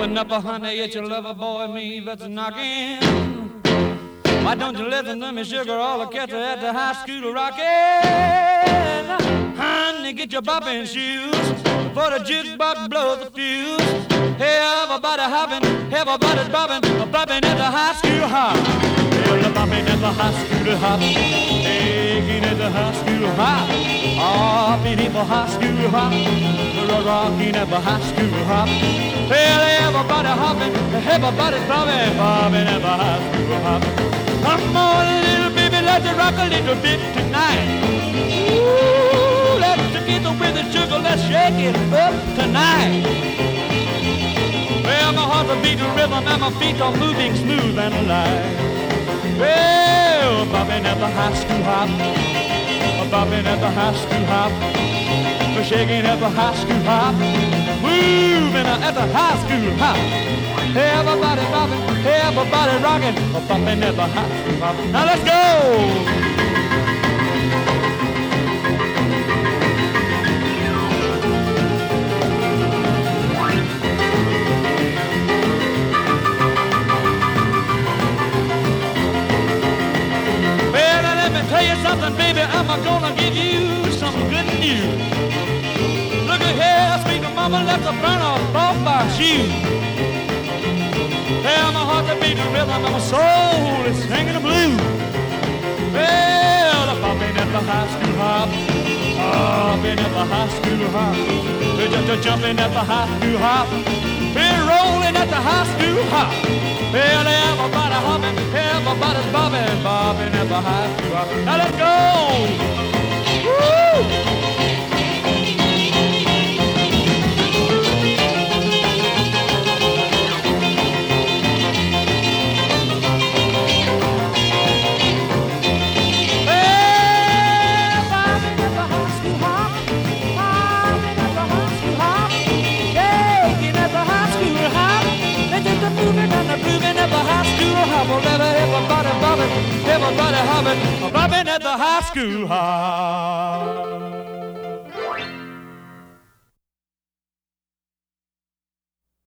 Open up, honey, it's your lover boy, me that's knocking. Why don't you listen to me, sugar? All the cats are at the high school rocking. Honey, get your bopping shoes for the jukebox blows the fuse. Hey, everybody hopping, everybody's bopping at the high school hop. Hey, the bopping at the high school hop. Taking at the high school hop. Hopping at the high school hop. Rocking at the high school hop. Well, everybody hopping, everybody's bobbing at the high school hop. Come on, little baby, let's rock a little bit tonight. Ooh, let's get with the sugar, let's shake it up tonight. Well, my heart's a beating rhythm and my feet are moving smooth and alive. Well, bobbing at the high school hop, bobbing at the high school hop, shaking at the high school hop, moving at the high school hop. Everybody bobbing, everybody rocking, bopping at the high school hop. Now let's go! Tell you something, baby, I'm gonna give you some good news. Look at here, sweet mama, let's burn off my shoes. Well, my heart's a beating rhythm and my soul is singing the blues. Well, I'm bopping at the high school hop, bopping at the high school hop, just jumping at the high school hop, we're rolling at the high school hop. Well, everybody hopping, everybody's bobbing at the high school hop. Now let's go! Woo! Everybody hopping, bobbing at the high school hop.